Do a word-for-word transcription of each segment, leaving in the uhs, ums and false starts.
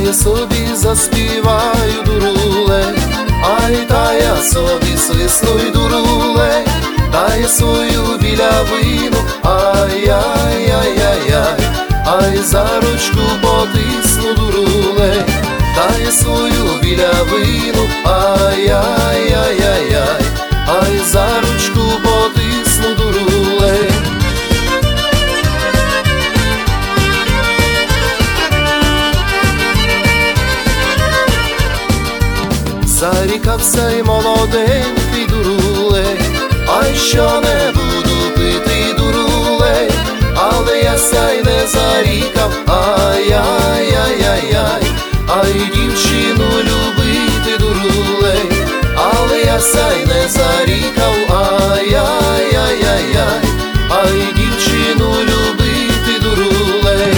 я собі заспіваю, дуруле, ай, та я собі свисну й дуруле, та я свою білявину, ай-яй-яй-яй-яй, ай, за ручку потисну, дуруле, та я свою білявину, ай-яй-яй-яй-яй, ай, за ручку потисну, дуруле. Зарікався й молоденький, дуруле, ай, що не буду пити, дуруле, але я сяй не зарікав, ай-яй-яй-яй-яй, ай, дівчину любити, дуруле, але я сяй не зарікав, ай-яй-яй-яй-яй, ай, дівчину любити, дуруле.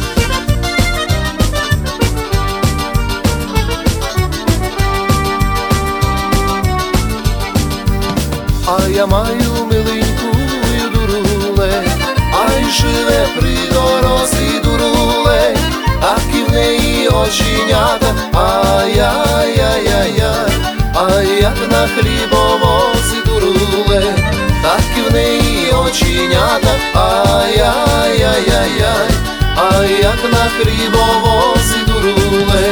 А я маю миленькую, дуруле, ай, живе при дорозі, дуруле, так і в неї оченята, ай-яй-яй-яй-яй, ай, як на хлібовозі, дуруле, так і в неї оченята, ай-яй-яй-яй-яй, ай, як на хлібовозі, дуруле.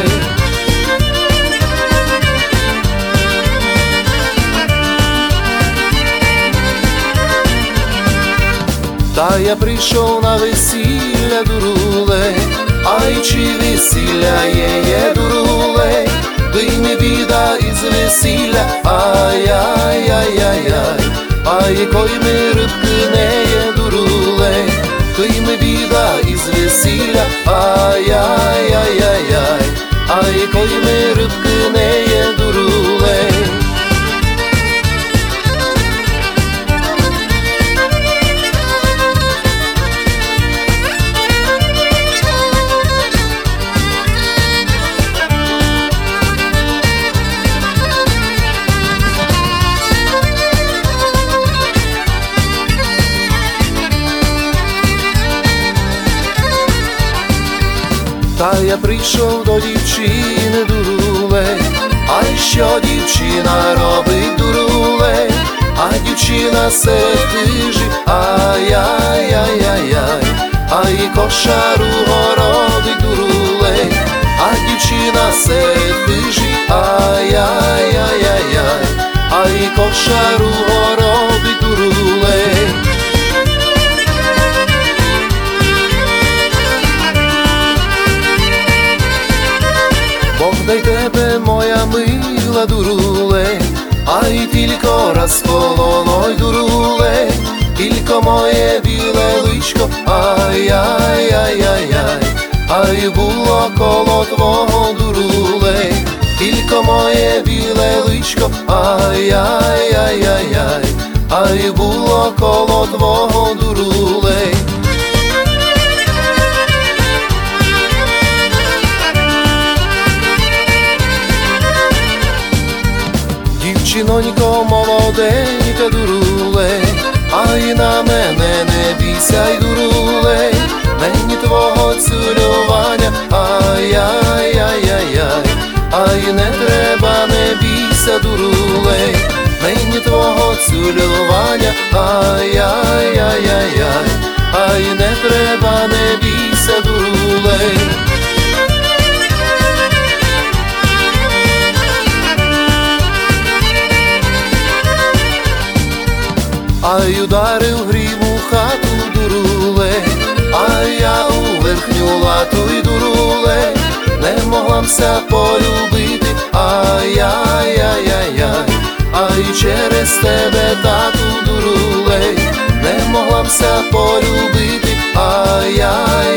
Та я прийшов на весілля, дуруле, ай, чи весілля є, є, дуруле, ти не біда із весілля, ай-яй-яй-яй-яй, ай, кой ми рибки не є, дуруле, ти не біда із весілля, ай-яй-яй-яй-яй, ай, кой ми рибки не є, дуруле. Та я прийшов до дівчини, дуруле, ай, що дівчина робить, дуруле, а дівчина серед хижі, ай-яй-яй-яй-яй, ай, кошару городить, дуруле, а дівчина серед хижі, ай-яй-яй-яй-яй, ай, кошару городить, дуруле. Бог дай тебе, моя мила, дуруле, ай, тільки раз колоной, дуруле, тільки моє біле личко, ай-яй-яй-яй-яй, ай, було коло твого, дуруле, тільки моє біле личко, ай-яй-яй-яй-яй, ай, було коло твого, дуруле. Дівчинонько молоденька, дуруле, ай, на мене не бійся й, дуруле, мені твого цілювання, ай-яй-яй-яй-яй, ай, не треба, не бійся, дуруле, мені твого цілювання, ай-яй-яй-яй-яй, ай, не треба, не бійся, дуруле. Ай, ударив грім у хату, дуруле, ай, я у верхню лату й, дуруле, не могламся полюбити, ай-яй-яй-яй-яй, ай, через тебе, тату, дуруле, не могламся полюбити, ай-яй.